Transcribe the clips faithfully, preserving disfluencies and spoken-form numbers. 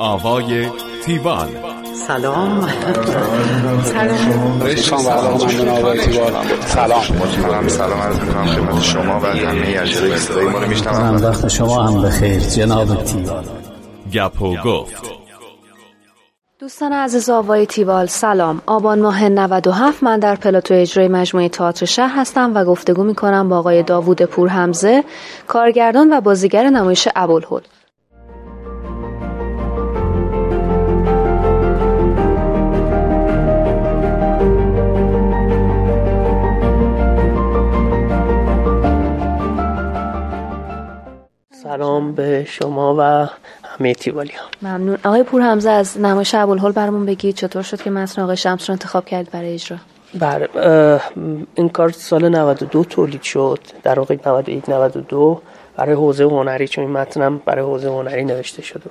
آوای تیوال. سلام. سلام. رشتان و علاقمندان آوای تیوال. سلام. سلام سلام عرض می‌کنم خدمت شما و همه اجرای صدای ما رو میشنوم. وقت شما هم بخیر جناب تیوال. گپ و گفت. دوستان عزیز آوای تیوال سلام. آبان ماه نود و هفت من در پلاتو اجرای مجموعه تئاتر شهر هستم و گفتگو می‌کنم با آقای داوود پورحمزه، کارگردان و بازیگر نمایش ابوالهول. سلام به شما و همه تیوالی ها. ممنون. آقای پورحمزه از نمایش ابوالهول برامون بگید چطور شد که متن آقای شمس رو انتخاب کرد برای اجرا؟ بله، این کار سال نود و دو تولید شد، در واقع نود و یک نود و دو برای حوزه هنری، چون این متنم برای حوزه هنری نوشته شده.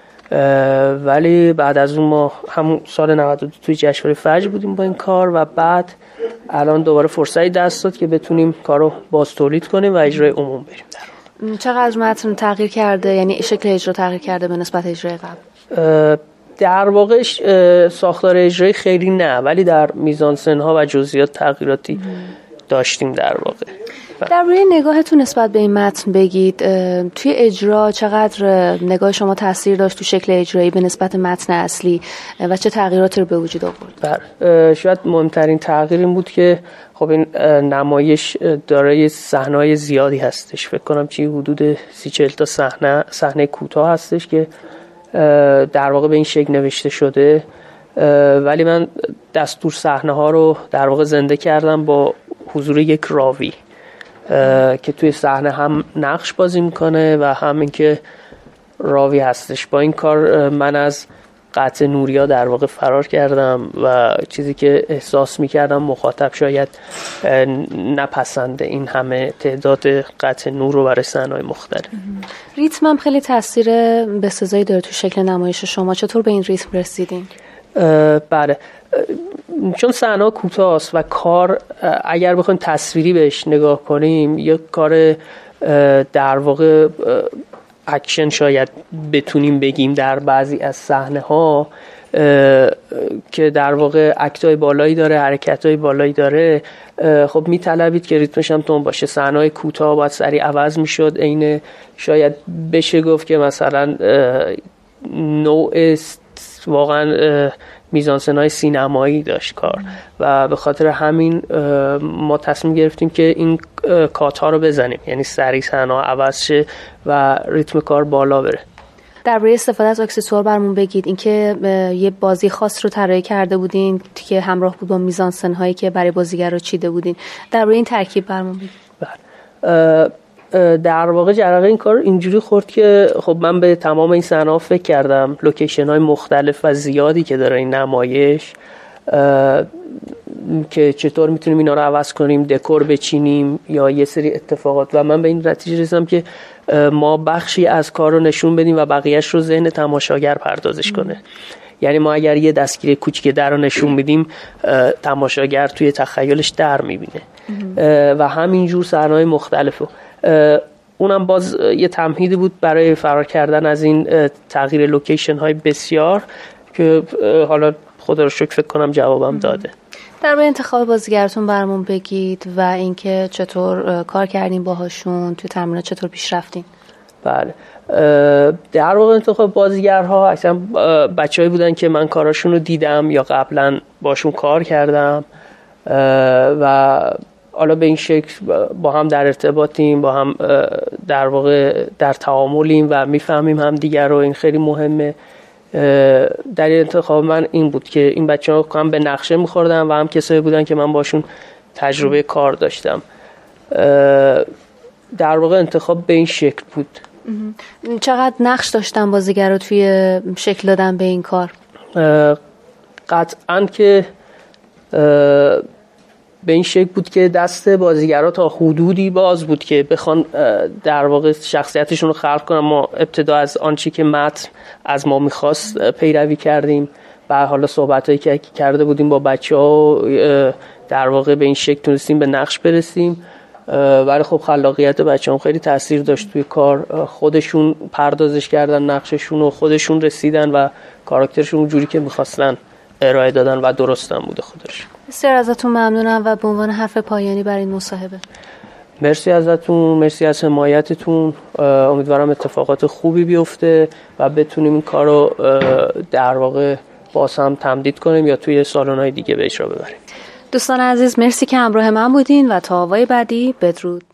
ولی بعد از اون ما همون سال نود و دو توی جشنواره فجر بودیم با این کار و بعد الان دوباره فرصتی دست داد که بتونیم کارو باز تولید کنیم و اجرای عموم بریم. چقدر متن تغییر کرده، یعنی شکل اجرا تغییر کرده به نسبت اجرای قبل؟ در واقع ساختار اجرایی خیلی نه، ولی در میزانسن ها و جزئیات تغییراتی داشتیم در واقع. در روی نگاهتون نسبت به این متن بگید، توی اجرا چقدر نگاه شما تاثیر داشت تو شکل اجرایی به نسبت متن اصلی و چه تغییراتی رو به وجود آورد؟ بله، شاید مهمترین تغییر این بود که خب این نمایش دارای صحنه‌های زیادی هستش، فکر کنم چی حدود سی چهل تا صحنه صحنه کوتاه هستش که در واقع به این شکل نوشته شده، ولی من دستور صحنه ها رو در واقع زنده کردم با حضور یک راوی که توی صحنه هم نقش بازی میکنه و هم اینکه راوی هستش. با این کار من از قطع نوریا در واقع فرار کردم و چیزی که احساس میکردم مخاطب شاید نپسنده این همه تعداد قطع نور رو برای صحنه‌های مختلف. ریتم هم خیلی تاثیر بسزایی داره تو شکل نمایش شما، چطور به این ریتم رسیدین؟ بله، چون صحنه کوتاه است و کار اگر بخوایم تصویری بهش نگاه کنیم یک کار در واقع اکشن شاید بتونیم بگیم در بعضی از صحنه ها که در واقع اکتای بالایی داره، حرکتای بالایی داره، خب میطلبید که ریتمش هم تون باشه. صحنه‌های کوتاه باید سریع عوض میشد، عین شاید بشه گفت که مثلا نوع واقعا میزانسن‌های سینمایی داشت کار و به خاطر همین ما تصمیم گرفتیم که این کات‌ها رو بزنیم، یعنی سریع صحنه‌ها عوض شه و ریتم کار بالا بره. درباره استفاده از اکسسوار برامون بگید، اینکه یه بازی خاص رو طراحی کرده بودین که همراه بود با میزانسن‌هایی که برای بازیگر رو چیده بودین، درباره این ترکیب برامون بگید. بله، در واقع جرقه این کار اینجوری خورد که خب من به تمام این صحنه‌ها فکر کردم، لوکیشن های مختلف و زیادی که داره این نمایش، که چطور میتونیم اینا رو عوض کنیم، دکور بچینیم یا یه سری اتفاقات، و من به این نتیجه رسیدم که ما بخشی از کار رو نشون بدیم و بقیه‌اش رو ذهن تماشاگر پردازش کنه. یعنی ما اگر یه دستگیری کوچیک در رو نشون میدیم، تماشاگر توی تخیلش در میبینه و همینجور صحنه‌های مختلفو. اونم باز یه تمهیدی بود برای فرار کردن از این تغییر لوکیشن های بسیار که حالا خدا رو شکر فکر کنم جوابم داده. درباره انتخاب بازیگرتون برامون بگید و اینکه چطور کار کردین باهاشون، توی تمرینات چطور پیش رفتین؟ بله، در واقع انتخاب بازیگرها اصلا بچه‌ای بودن که من کاراشون رو دیدم یا قبلا باشون کار کردم و حالا به این شکل با هم در ارتباطیم، با هم در واقع در تعاملیم و میفهمیم هم دیگر رو. این خیلی مهمه. در انتخاب من این بود که این بچه‌ها هم به نقشه می‌خوردن و هم کسایی بودن که من باشون تجربه کار داشتم. در واقع انتخاب به این شکل بود. چقدر نقش داشتن بازیگرا توی شکل دادن به این کار؟ قطعاً که به این شکل بود که دست بازیگرا تا حدودی باز بود که بخوان در واقع شخصیتشون رو خلق کنن. ما ابتدا از آنچه که متن از ما میخواست پیروی کردیم و حالا صحبتایی که کرده بودیم با بچه‌ها در واقع به این شکل تونستیم به نقش برسیم ولی خب خلاقیت بچه‌ام خیلی تاثیر داشت توی کار. خودشون پردازش کردن نقششون و خودشون رسیدن و کاراکترشون اونجوری که می‌خواستن ارائه دادن و درستم بوده خودش. بسیار ازتون ممنونم و به عنوان حرف پایانی برای این مصاحبه مرسی ازتون، مرسی از حمایتتون. امیدوارم اتفاقات خوبی بیفته و بتونیم این کار رو در واقع باز هم تمدید کنیم یا توی سالن‌های دیگه به اجرا ببریم. دوستان عزیز مرسی که همراه من بودین و تا آوای بعدی بدرود.